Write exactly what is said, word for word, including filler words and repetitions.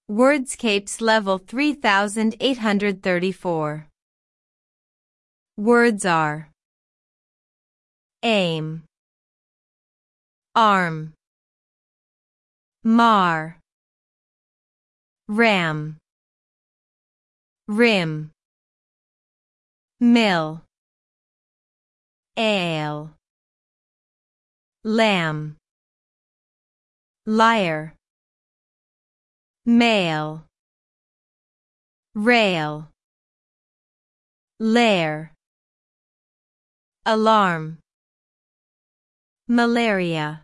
Wordscapes level three thousand eight hundred thirty-four. Words are aim, arm, mar, ram, rim, mill, ale, lamb, lyre, male, rail, lair, alarm, malaria.